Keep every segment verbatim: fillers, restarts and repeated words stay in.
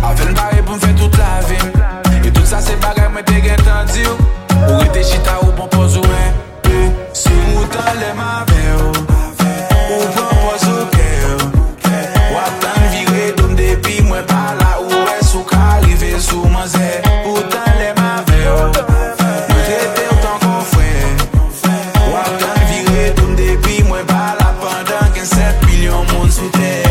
Avec le barré pour me faire toute la vie. Et tout ça c'est bagarre mais t'es entendu. Ou était chita ou bon pose ou un. Si pourtant les ma veille. Ou bon pose ou qu'elle. Ou attendre virer d'homme depuis moi par là. Ou est-ce ou qu'arriver sous mon zé. Pourtant les ma veille. Moi traiter autant qu'on fait. Ou attendre virer d'homme depuis moi par là. Pendant que sept millions de monde sous terre.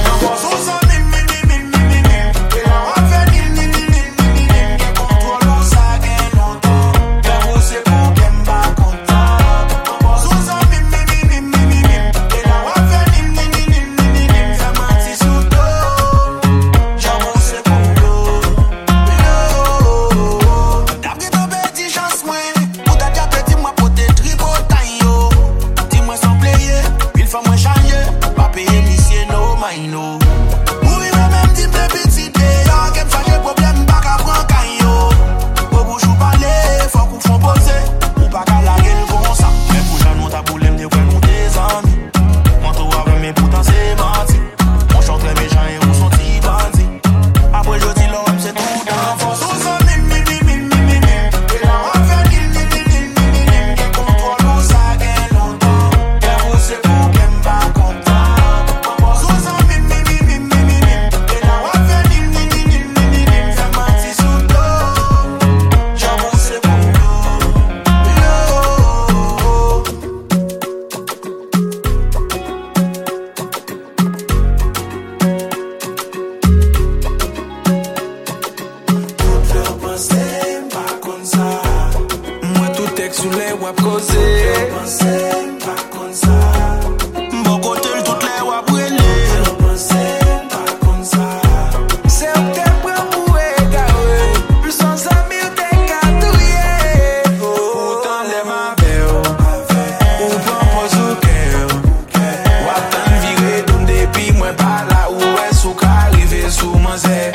Sous les wap cause je pensais pas comme ça. Bon côté toutes les wap brûlé. Je pensais pas comme ça. C'est où t'es prêt pour égarer. Plus sans amis ou t'es catouillé. Pourtant les ma veille. Ou prend pose ou qu'elle. Ou attendre virer d'homme depuis moi par là. Ou est-ce ou qu'arriver sous mon zé.